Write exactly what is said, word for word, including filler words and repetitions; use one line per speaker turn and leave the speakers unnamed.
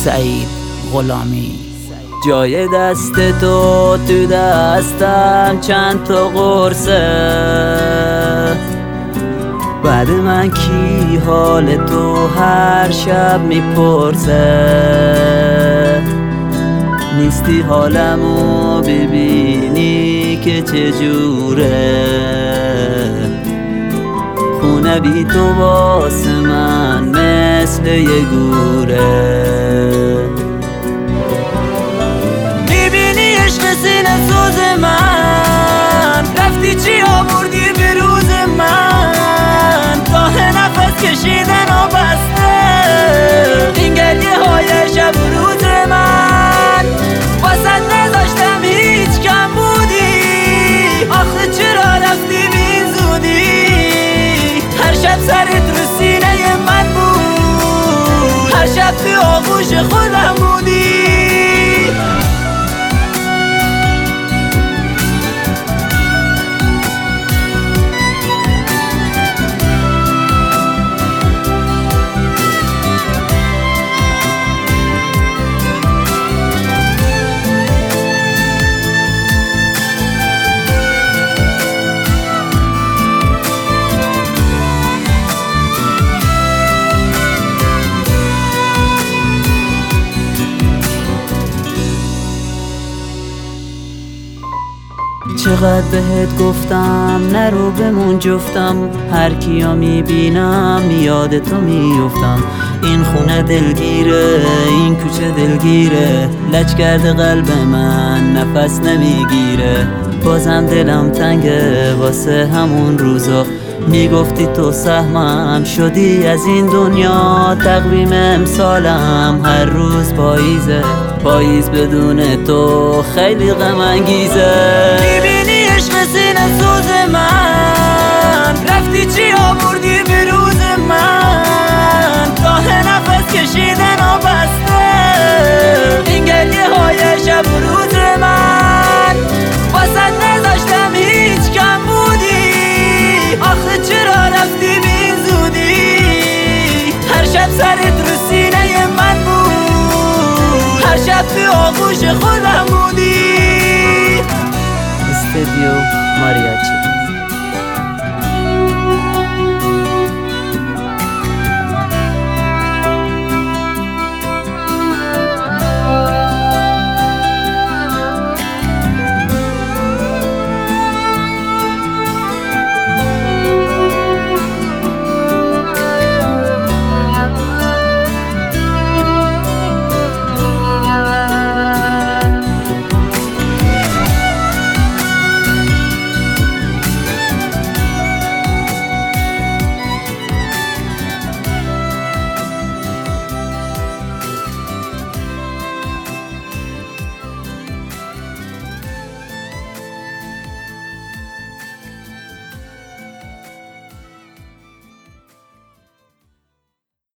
سعید غلامی. جای دست تو تو دستم چند تا قرصه، بعد من کی حال تو هر شب میپرسه. نیستی حالمو ببینی که چجوره، خونه بی تو واسه من مثل یه گوره. میبینی عشق سینه سوز من، رفتی چی آوردی به روز من. تاه نفس کشیدن و بسته این گریه های شب و روز من. واسد نذاشتم هیچ کم بودی، آخه چرا رفتی بی زودی. هر شب سرت رو سینه من بود، هر شب تو آغوش خودم بودی. چقدر بهت گفتم نرو بمون جفتم، هر کیا میبینم یاد تو میفتم. این خونه دلگیره، این کوچه دلگیره، لج کرده قلب من نفس نمیگیره. بازم دلم تنگه واسه همون روزا، میگفتی تو سهمم شدی از این دنیا. تقویم امسالم هر روز پاییزه، پاییز بدون تو خیلی غم انگیزه. میبینی عشق سینه سوز من، رفتی چی آوردی به روز من. تاه نفس کشیدن و بسته این گریه های شب و روز من. واسد نذاشتم هیچ کم بودی، آخه چرا رفتی بی زودی. هر شب سرت رو سینه من بود، هر شب تو آغوش خودم بودی. استودیو ماریاچی.